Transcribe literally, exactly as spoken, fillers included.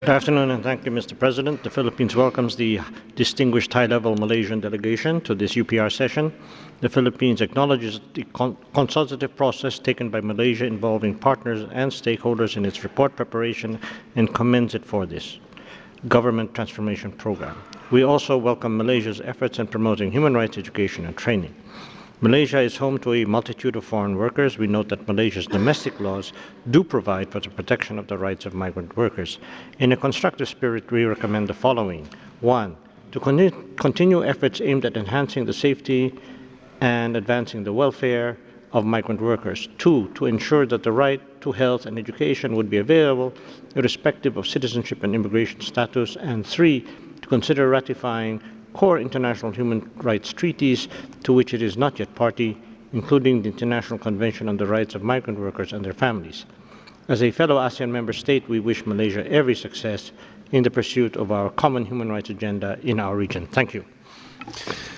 Good afternoon, and thank you, Mister President. The Philippines welcomes the distinguished high-level Malaysian delegation to this U P R session. The Philippines acknowledges the con consultative process taken by Malaysia involving partners and stakeholders in its report preparation and commends it for this government transformation program. We also welcome Malaysia's efforts in promoting human rights education and training. Malaysia is home to a multitude of foreign workers. We note that Malaysia's domestic laws do provide for the protection of the rights of migrant workers. In a constructive spirit, we recommend the following. One, to con continue efforts aimed at enhancing the safety and advancing the welfare of migrant workers. Two, to ensure that the right to health and education would be available irrespective of citizenship and immigration status. And three, to consider ratifying core international human rights treaties to which it is not yet party, including the International Convention on the Rights of Migrant Workers and their families. As a fellow ASEAN member state, we wish Malaysia every success in the pursuit of our common human rights agenda in our region. Thank you.